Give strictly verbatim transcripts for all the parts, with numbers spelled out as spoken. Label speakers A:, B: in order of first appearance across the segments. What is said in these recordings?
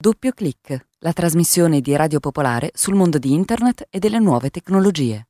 A: Doppio Clic, la trasmissione di Radio Popolare sul mondo di Internet e delle nuove tecnologie.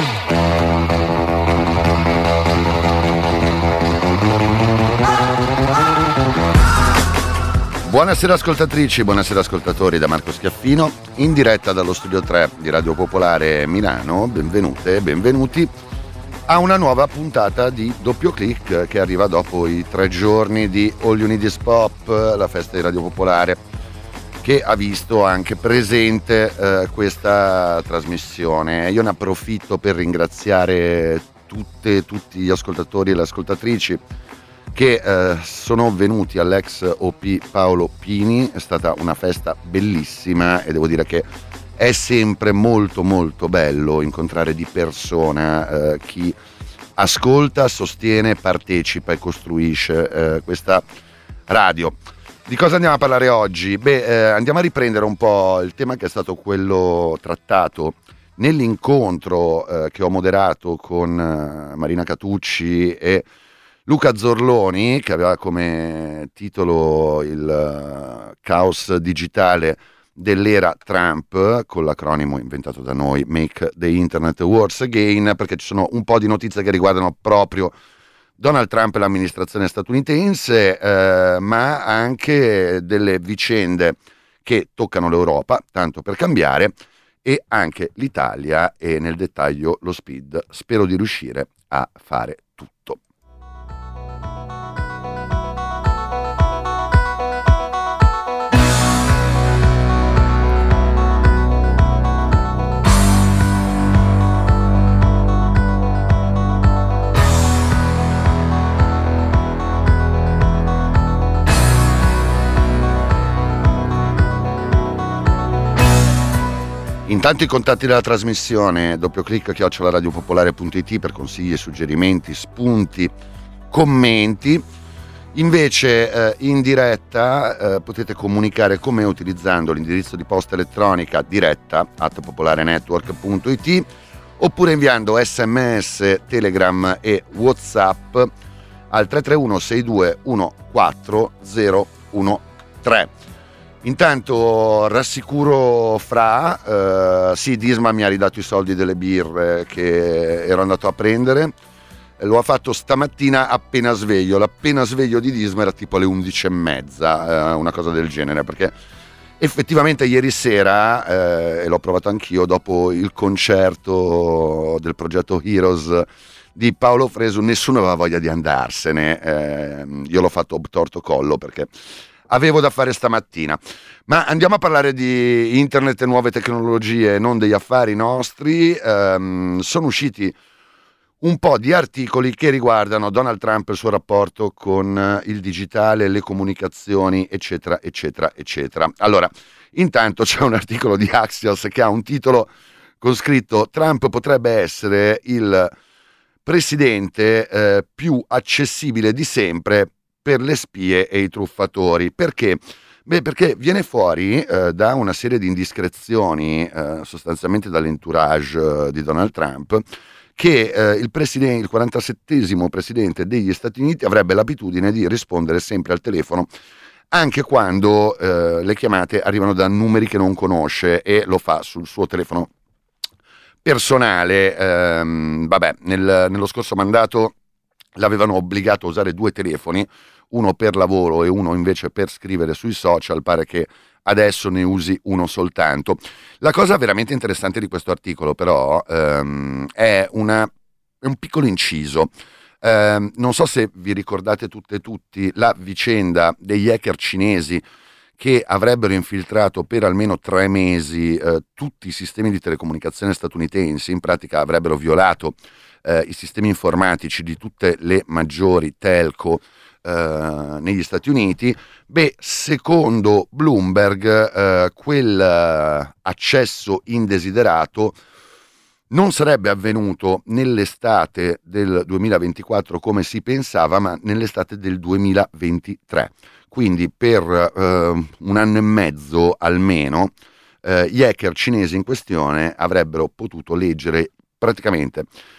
B: Buonasera ascoltatrici, buonasera ascoltatori da Marco Schiaffino, in diretta dallo studio tre di Radio Popolare Milano. Benvenute e benvenuti a una nuova puntata di Doppio Clic che arriva dopo i tre giorni di All You Need Is Pop, la festa di Radio Popolare, che ha visto anche presente eh, questa trasmissione. Io ne approfitto per ringraziare tutte, tutti gli ascoltatori e le ascoltatrici che eh, sono venuti all'ex O P Paolo Pini. È stata una festa bellissima e devo dire che è sempre molto molto bello incontrare di persona eh, chi ascolta, sostiene, partecipa e costruisce eh, questa radio. Di cosa andiamo a parlare oggi? Beh, eh, andiamo a riprendere un po' il tema che è stato quello trattato nell'incontro eh, che ho moderato con eh, Marina Catucci e Luca Zorloni, che aveva come titolo il uh, caos digitale dell'era Trump, con l'acronimo inventato da noi Make the Internet Worse Again, perché ci sono un po' di notizie che riguardano proprio Donald Trump e l'amministrazione statunitense, eh, ma anche delle vicende che toccano l'Europa, tanto per cambiare, e anche l'Italia e nel dettaglio lo Speed. Spero di riuscire a fare tutto. Intanto i contatti della trasmissione: doppio clic chiocciola radiopopolare punto it per consigli, suggerimenti, spunti, commenti. Invece eh, in diretta eh, potete comunicare con me utilizzando l'indirizzo di posta elettronica diretta at popolarenetwork punto it oppure inviando sms, telegram e whatsapp al tre tre uno sei due uno quattro zero uno tre. Intanto rassicuro Fra, eh, sì, Disma mi ha ridato i soldi delle birre che ero andato a prendere, lo ha fatto stamattina appena sveglio. L'appena sveglio di Disma era tipo alle undici e mezza, eh, una cosa del genere, perché effettivamente ieri sera, eh, e l'ho provato anch'io, dopo il concerto del progetto Heroes di Paolo Fresu, nessuno aveva voglia di andarsene. eh, io l'ho fatto obtorto collo perché avevo da fare stamattina. Ma andiamo a parlare di internet e nuove tecnologie, non degli affari nostri. Um, sono usciti un po' di articoli che riguardano Donald Trump e il suo rapporto con il digitale, le comunicazioni, eccetera, eccetera, eccetera. Allora, intanto c'è un articolo di Axios che ha un titolo con scritto: Trump potrebbe essere il presidente eh, più accessibile di sempre per le spie e i truffatori. Perché? Beh, perché viene fuori eh, da una serie di indiscrezioni, eh, sostanzialmente dall'entourage eh, di Donald Trump, che eh, il, presidente, il quarantasettesimo presidente degli Stati Uniti avrebbe l'abitudine di rispondere sempre al telefono, anche quando eh, le chiamate arrivano da numeri che non conosce, e lo fa sul suo telefono personale. Ehm, vabbè, nel, nello scorso mandato l'avevano obbligato a usare due telefoni, uno per lavoro e uno invece per scrivere sui social. Pare che adesso ne usi uno soltanto. La cosa veramente interessante di questo articolo però ehm, è, una, è un piccolo inciso. Eh, non so se vi ricordate tutte e tutti la vicenda degli hacker cinesi che avrebbero infiltrato per almeno tre mesi eh, tutti i sistemi di telecomunicazione statunitensi. In pratica avrebbero violato eh, i sistemi informatici di tutte le maggiori telco eh, negli Stati Uniti. Beh, secondo Bloomberg eh, quel eh, accesso indesiderato non sarebbe avvenuto nell'estate del duemilaventiquattro come si pensava, ma nell'estate del duemilaventitré. Quindi per eh, un anno e mezzo almeno eh, gli hacker cinesi in questione avrebbero potuto leggere praticamente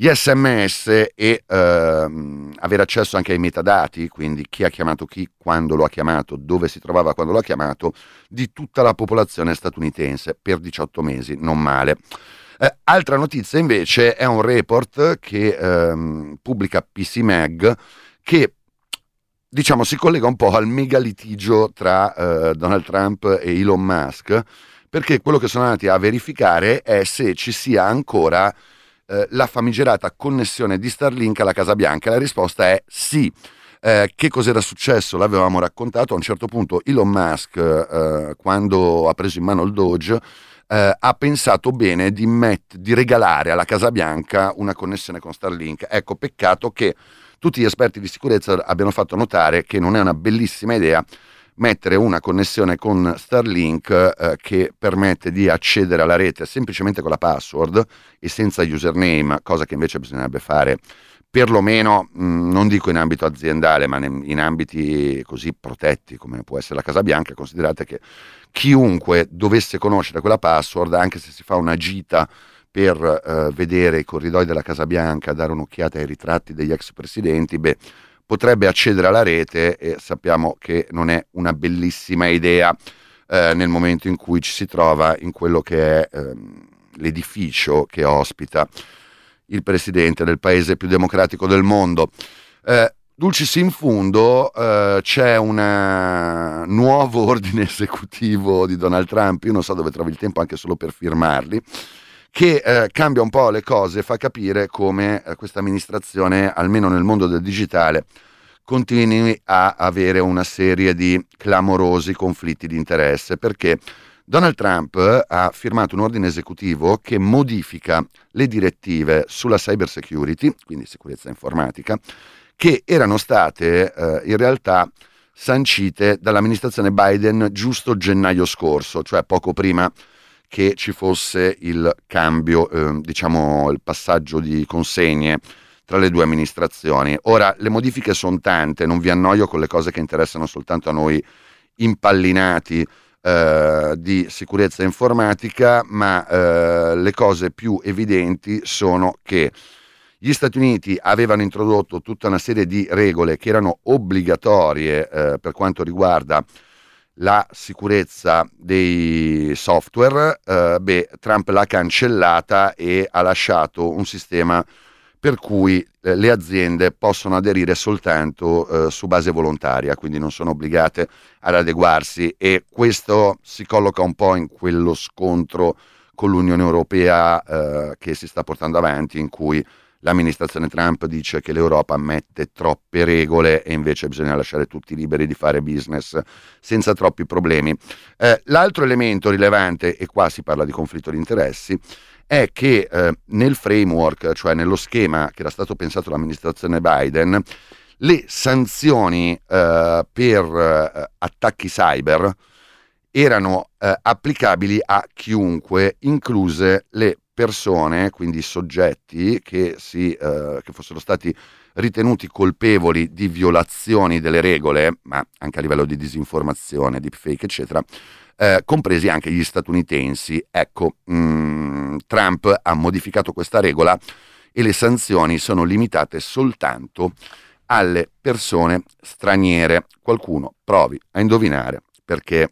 B: gli sms e ehm, avere accesso anche ai metadati, quindi chi ha chiamato chi, quando lo ha chiamato, dove si trovava quando lo ha chiamato, di tutta la popolazione statunitense per diciotto mesi, non male. Eh, altra notizia invece è un report che ehm, pubblica P C Mag, che diciamo si collega un po' al mega litigio tra eh, Donald Trump e Elon Musk, perché quello che sono andati a verificare è se ci sia ancora eh, la famigerata connessione di Starlink alla Casa Bianca. La risposta è sì. Eh, che cos'era successo? L'avevamo raccontato. A un certo punto Elon Musk, eh, quando ha preso in mano il Doge, eh, ha pensato bene di, met- di regalare alla Casa Bianca una connessione con Starlink. Ecco, peccato che tutti gli esperti di sicurezza abbiano fatto notare che non è una bellissima idea mettere una connessione con Starlink eh, che permette di accedere alla rete semplicemente con la password e senza username, cosa che invece bisognerebbe fare perlomeno, mh, non dico in ambito aziendale, ma ne, in ambiti così protetti come può essere la Casa Bianca. Considerate che chiunque dovesse conoscere quella password, anche se si fa una gita per eh, vedere i corridoi della Casa Bianca, dare un'occhiata ai ritratti degli ex presidenti, beh, potrebbe accedere alla rete, e sappiamo che non è una bellissima idea eh, nel momento in cui ci si trova in quello che è ehm, l'edificio che ospita il presidente del paese più democratico del mondo. Eh, dulcis in fundo, eh, c'è un nuovo ordine esecutivo di Donald Trump, io non so dove trovi il tempo anche solo per firmarli, che eh, cambia un po' le cose, fa capire come eh, questa amministrazione, almeno nel mondo del digitale, continui a avere una serie di clamorosi conflitti di interesse, perché Donald Trump ha firmato un ordine esecutivo che modifica le direttive sulla cyber security, quindi sicurezza informatica, che erano state eh, in realtà sancite dall'amministrazione Biden giusto gennaio scorso, cioè poco prima che ci fosse il cambio, eh, diciamo il passaggio di consegne tra le due amministrazioni. Ora, le modifiche sono tante, non vi annoio con le cose che interessano soltanto a noi impallinati eh, di sicurezza informatica, ma eh, le cose più evidenti sono che gli Stati Uniti avevano introdotto tutta una serie di regole che erano obbligatorie eh, per quanto riguarda la sicurezza dei software. eh, beh, Trump l'ha cancellata e ha lasciato un sistema per cui eh, le aziende possono aderire soltanto eh, su base volontaria, quindi non sono obbligate ad adeguarsi, e questo si colloca un po' in quello scontro con l'Unione Europea eh, che si sta portando avanti, in cui l'amministrazione Trump dice che l'Europa mette troppe regole e invece bisogna lasciare tutti liberi di fare business senza troppi problemi. Eh, l'altro elemento rilevante, e qua si parla di conflitto di interessi, è che eh, nel framework, cioè nello schema che era stato pensato dall'amministrazione Biden, le sanzioni eh, per eh, attacchi cyber erano eh, applicabili a chiunque, incluse le persone, quindi soggetti che, si, eh, che fossero stati ritenuti colpevoli di violazioni delle regole, ma anche a livello di disinformazione, deepfake, eccetera, eh, compresi anche gli statunitensi. Ecco, mh, Trump ha modificato questa regola e le sanzioni sono limitate soltanto alle persone straniere. Qualcuno provi a indovinare perché.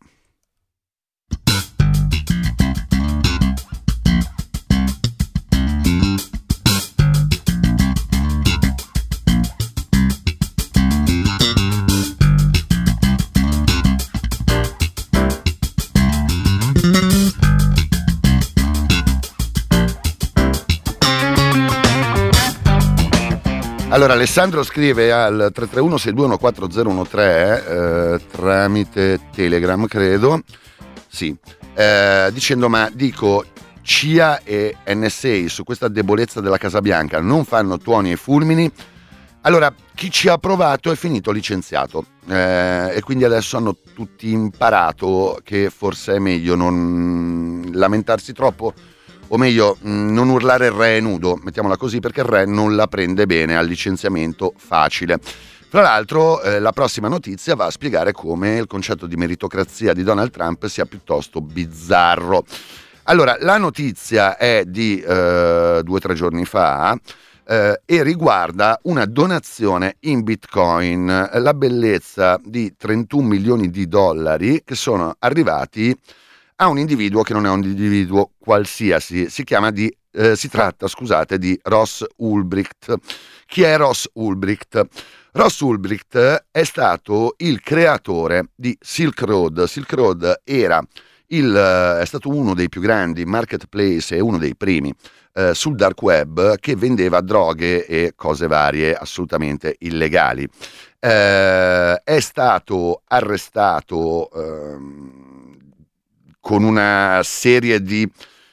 B: Allora, Alessandro scrive al tre tre uno sei due uno quattro zero uno tre eh, tramite Telegram, credo, sì, eh, dicendo: ma dico, C I A e N S A su questa debolezza della Casa Bianca non fanno tuoni e fulmini. Allora, chi ci ha provato è finito licenziato eh, e quindi adesso hanno tutti imparato che forse è meglio non lamentarsi troppo, o meglio non urlare il re è nudo, mettiamola così, perché il re non la prende bene al licenziamento facile. Tra l'altro eh, la prossima notizia va a spiegare come il concetto di meritocrazia di Donald Trump sia piuttosto bizzarro. Allora, la notizia è di eh, due o tre giorni fa, eh, e riguarda una donazione in Bitcoin, la bellezza di trentuno milioni di dollari che sono arrivati a un individuo che non è un individuo qualsiasi, si chiama di, eh, si tratta, scusate, di Ross Ulbricht. Chi è Ross Ulbricht? Ross Ulbricht è stato il creatore di Silk Road. Silk Road era il, è stato uno dei più grandi marketplace e uno dei primi eh, sul dark web che vendeva droghe e cose varie assolutamente illegali. Eh, è stato arrestato ehm, con una serie di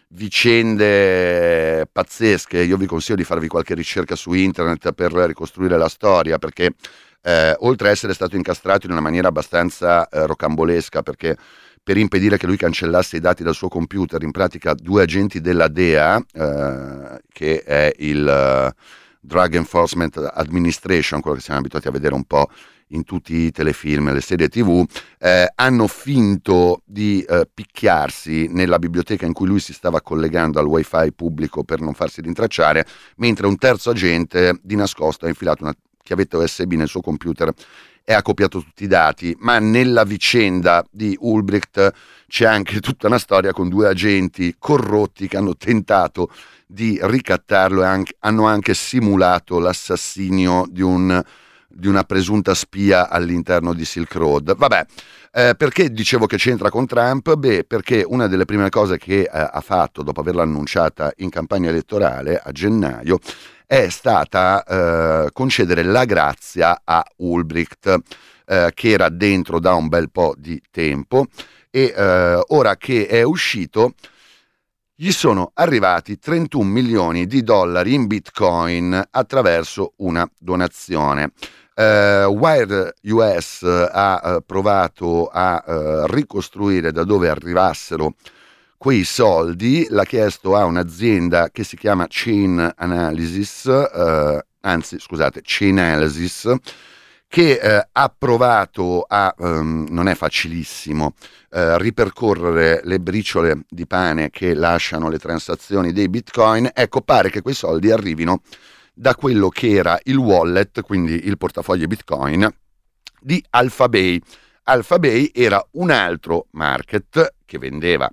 B: vicende pazzesche. Io vi consiglio di farvi qualche ricerca su internet per ricostruire la storia, perché eh, oltre a essere stato incastrato in una maniera abbastanza eh, rocambolesca, perché per impedire che lui cancellasse i dati dal suo computer, in pratica due agenti della D E A, eh, che è il uh, Drug Enforcement Administration, quello che siamo abituati a vedere un po' in tutti i telefilm e le serie tv, eh, hanno finto di eh, picchiarsi nella biblioteca in cui lui si stava collegando al wifi pubblico per non farsi rintracciare, mentre un terzo agente di nascosto ha infilato una chiavetta U S B nel suo computer e ha copiato tutti i dati. Ma nella vicenda di Ulbricht c'è anche tutta una storia con due agenti corrotti che hanno tentato di ricattarlo e anche, hanno anche simulato l'assassinio di un di una presunta spia all'interno di Silk Road. Vabbè, eh, perché dicevo che c'entra con Trump? Beh, perché una delle prime cose che eh, ha fatto dopo averla annunciata in campagna elettorale a gennaio è stata eh, concedere la grazia a Ulbricht, eh, che era dentro da un bel po' di tempo, e eh, ora che è uscito gli sono arrivati trentuno milioni di dollari in Bitcoin attraverso una donazione. Uh, Wired U S ha uh, provato a uh, ricostruire da dove arrivassero quei soldi, l'ha chiesto a un'azienda che si chiama Chain Analysis, uh, anzi scusate, Chainalysis, che uh, ha provato a, um, non è facilissimo, uh, ripercorrere le briciole di pane che lasciano le transazioni dei Bitcoin. Ecco, pare che quei soldi arrivino da quello che era il wallet, quindi il portafoglio Bitcoin, di Alphabay. Alphabay era un altro market che vendeva,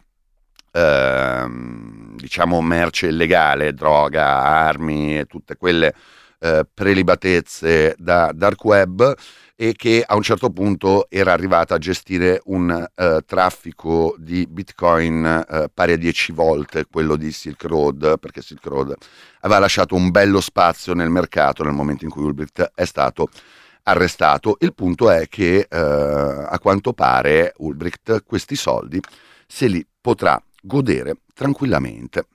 B: ehm, diciamo, merce illegale, droga, armi e tutte quelle eh, prelibatezze da dark web, e che a un certo punto era arrivata a gestire un uh, traffico di Bitcoin uh, pari a dieci volte quello di Silk Road, perché Silk Road aveva lasciato un bello spazio nel mercato nel momento in cui Ulbricht è stato arrestato. Il punto è che uh, a quanto pare Ulbricht questi soldi se li potrà godere tranquillamente.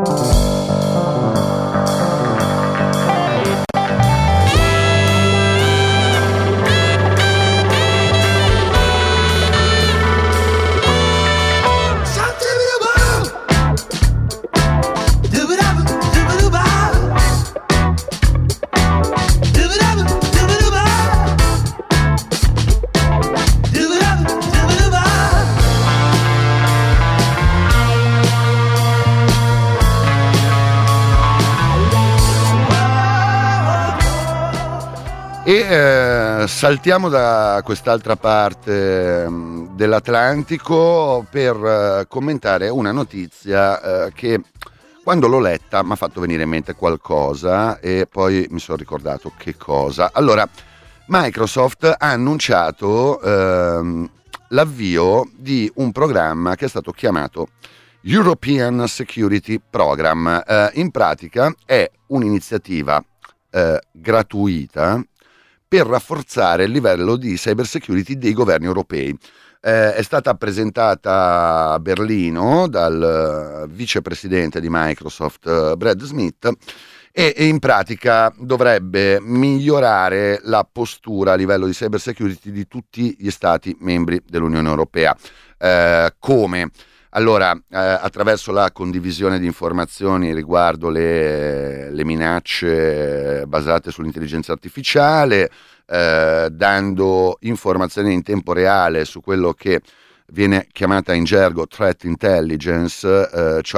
B: E eh, saltiamo da quest'altra parte mh, dell'Atlantico per eh, commentare una notizia eh, che quando l'ho letta mi ha fatto venire in mente qualcosa e poi mi sono ricordato che cosa. Allora, Microsoft ha annunciato ehm, l'avvio di un programma che è stato chiamato European Security Program. Eh, in pratica è un'iniziativa eh, gratuita per rafforzare il livello di cyber security dei governi europei. Eh, è stata presentata a Berlino dal uh, vicepresidente di Microsoft, uh, Brad Smith, e, e in pratica dovrebbe migliorare la postura a livello di cyber security di tutti gli stati membri dell'Unione Europea. Eh, come? Allora, eh, attraverso la condivisione di informazioni riguardo le, le minacce basate sull'intelligenza artificiale, eh, dando informazioni in tempo reale su quello che viene chiamata in gergo threat intelligence, eh, cioè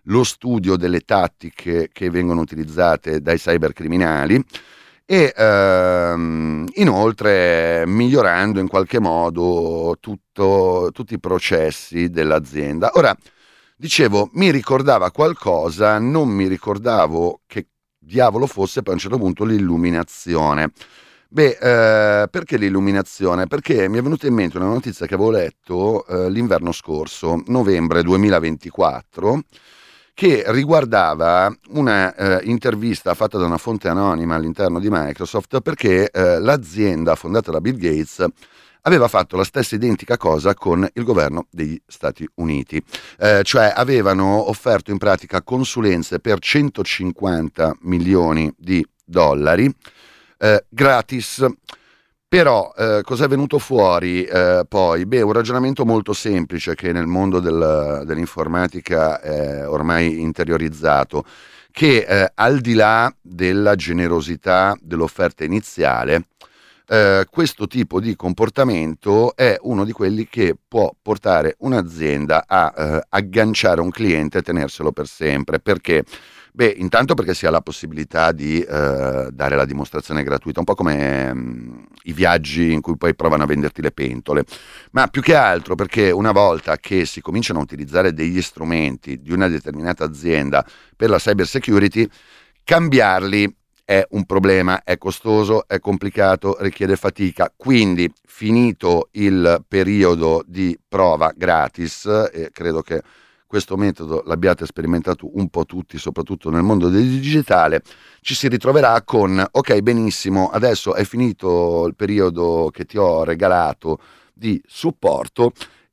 B: lo studio delle tattiche che vengono utilizzate dai cybercriminali e ehm, inoltre migliorando in qualche modo tutto, tutti i processi dell'azienda. Ora, dicevo, mi ricordava qualcosa, non mi ricordavo che diavolo fosse poi a un certo punto l'illuminazione. Beh, eh, perché l'illuminazione? Perché mi è venuta in mente una notizia che avevo letto eh, l'inverno scorso, novembre duemilaventiquattro, che riguardava una eh, intervista fatta da una fonte anonima all'interno di Microsoft, perché eh, l'azienda fondata da Bill Gates aveva fatto la stessa identica cosa con il governo degli Stati Uniti, eh, cioè avevano offerto in pratica consulenze per centocinquanta milioni di dollari eh, gratis. Però eh, cosa è venuto fuori eh, poi? Beh, un ragionamento molto semplice che nel mondo del, dell'informatica è ormai interiorizzato, che eh, al di là della generosità dell'offerta iniziale, eh, questo tipo di comportamento è uno di quelli che può portare un'azienda a eh, agganciare un cliente e tenerselo per sempre. Perché? Beh, intanto perché si ha la possibilità di eh, dare la dimostrazione gratuita, un po' come mh, i viaggi in cui poi provano a venderti le pentole, ma più che altro perché una volta che si cominciano a utilizzare degli strumenti di una determinata azienda per la cyber security, cambiarli è un problema, è costoso, è complicato, richiede fatica. Quindi, finito il periodo di prova gratis, e credo che questo metodo l'abbiate sperimentato un po' tutti, soprattutto nel mondo del digitale, ci si ritroverà con: ok, benissimo, adesso è finito il periodo che ti ho regalato di supporto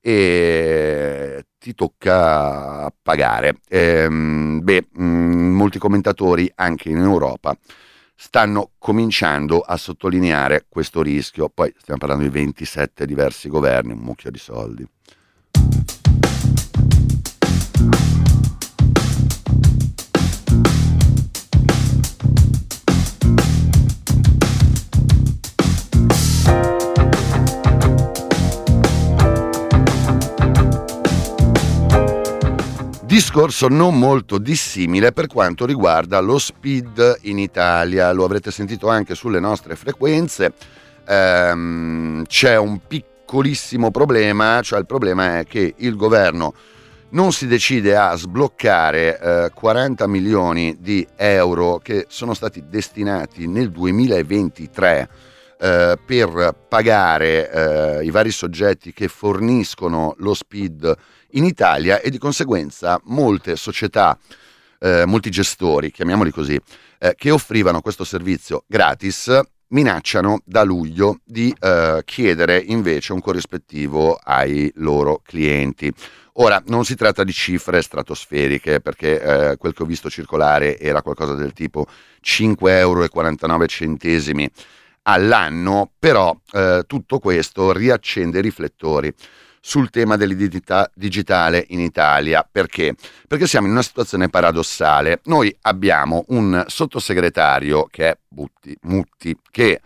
B: e ti tocca pagare. Ehm, beh, mh, molti commentatori anche in Europa stanno cominciando a sottolineare questo rischio. Poi stiamo parlando di ventisette diversi governi, un mucchio di soldi. Discorso non molto dissimile per quanto riguarda lo SPID in Italia, lo avrete sentito anche sulle nostre frequenze. Ehm, c'è un piccolissimo problema, cioè il problema è che il governo non si decide a sbloccare eh, quaranta milioni di euro che sono stati destinati nel duemilaventitré eh, per pagare eh, i vari soggetti che forniscono lo SPID in Italia, e di conseguenza molte società, eh, molti gestori, chiamiamoli così, eh, che offrivano questo servizio gratis, minacciano da luglio di eh, chiedere invece un corrispettivo ai loro clienti. Ora, non si tratta di cifre stratosferiche, perché eh, quel che ho visto circolare era qualcosa del tipo cinque euro e quarantanove centesimi all'anno, però eh, tutto questo riaccende i riflettori sul tema dell'identità digitale in Italia. Perché? Perché siamo in una situazione paradossale. Noi abbiamo un sottosegretario che è Butti, Mutti, che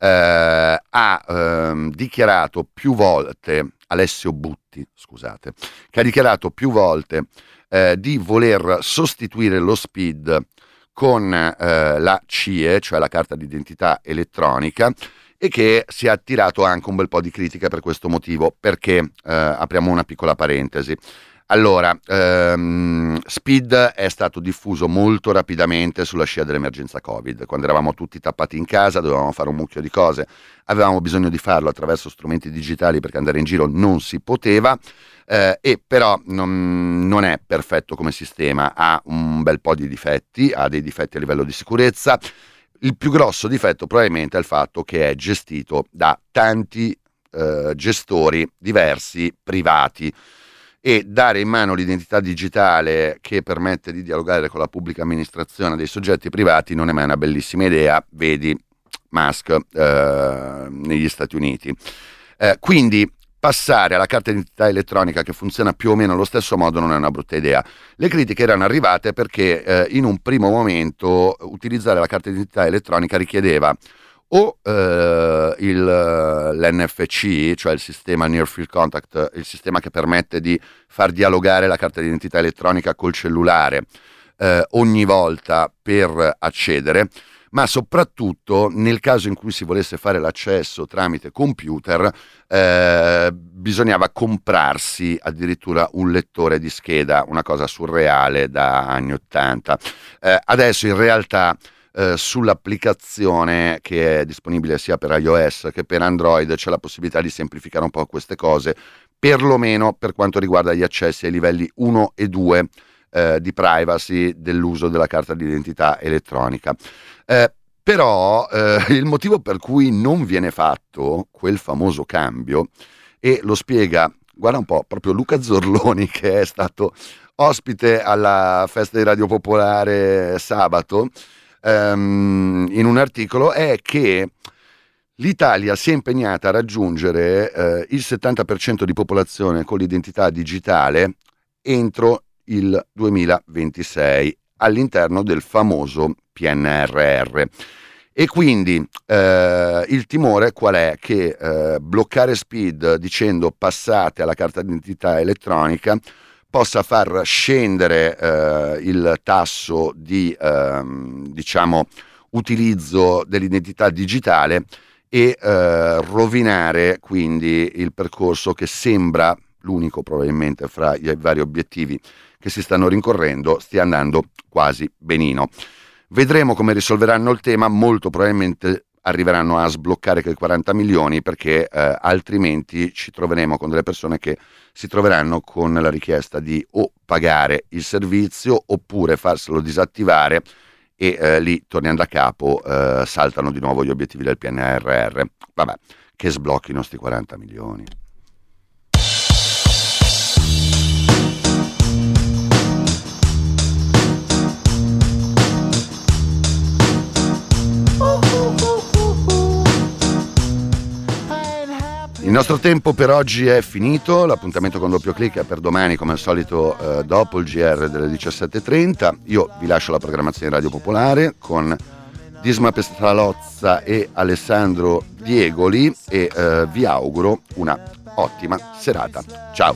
B: eh, ha eh, dichiarato più volte, Alessio Butti, scusate, che ha dichiarato più volte eh, di voler sostituire lo SPID con eh, la C I E, cioè la carta d'identità elettronica, e che si è attirato anche un bel po' di critiche per questo motivo. Perché? Eh, apriamo una piccola parentesi. Allora, ehm, SPID è stato diffuso molto rapidamente sulla scia dell'emergenza Covid. Quando eravamo tutti tappati in casa, dovevamo fare un mucchio di cose, avevamo bisogno di farlo attraverso strumenti digitali perché andare in giro non si poteva, eh, e però non, non è perfetto come sistema, ha un bel po' di difetti, ha dei difetti a livello di sicurezza. Il più grosso difetto probabilmente è il fatto che è gestito da tanti eh, gestori diversi, privati, e dare in mano l'identità digitale che permette di dialogare con la pubblica amministrazione dei soggetti privati non è mai una bellissima idea. Vedi Musk eh, negli Stati Uniti. Eh, quindi passare alla carta d'identità elettronica, che funziona più o meno allo stesso modo, non è una brutta idea. Le critiche erano arrivate perché eh, in un primo momento utilizzare la carta d'identità elettronica richiedeva o eh, il, l'N F C, cioè il sistema Near Field Contact, il sistema che permette di far dialogare la carta d'identità elettronica col cellulare eh, ogni volta per accedere, ma soprattutto nel caso in cui si volesse fare l'accesso tramite computer eh, bisognava comprarsi addirittura un lettore di scheda, una cosa surreale da anni ottanta. Eh, adesso in realtà eh, sull'applicazione che è disponibile sia per iOS che per Android c'è la possibilità di semplificare un po' queste cose, perlomeno per quanto riguarda gli accessi ai livelli uno e due eh, di privacy dell'uso della carta d'identità elettronica. Eh, però eh, il motivo per cui non viene fatto quel famoso cambio, e lo spiega, guarda un po', proprio Luca Zorloni, che è stato ospite alla festa di Radio Popolare sabato, ehm, in un articolo, è che l'Italia si è impegnata a raggiungere eh, il settanta per cento di popolazione con l'identità digitale entro il duemilaventisei all'interno del famoso P N R R. E quindi eh, il timore qual è? Che eh, bloccare Speed dicendo passate alla carta d'identità elettronica possa far scendere eh, il tasso di eh, diciamo utilizzo dell'identità digitale e eh, rovinare quindi il percorso che sembra l'unico probabilmente fra i vari obiettivi che si stanno rincorrendo stia andando quasi benino. Vedremo come risolveranno il tema, molto probabilmente arriveranno a sbloccare quei quaranta milioni, perché eh, altrimenti ci troveremo con delle persone che si troveranno con la richiesta di o pagare il servizio oppure farselo disattivare e eh, lì, tornando a capo, eh, saltano di nuovo gli obiettivi del P N R R. Vabbè, che sblocchino sti quaranta milioni. Il nostro tempo per oggi è finito, l'appuntamento con Doppio Clic è per domani come al solito eh, dopo il G R delle diciassette e trenta. Io vi lascio la programmazione Radio Popolare con Disma Pestalozza e Alessandro Diegoli e eh, vi auguro una ottima serata. Ciao!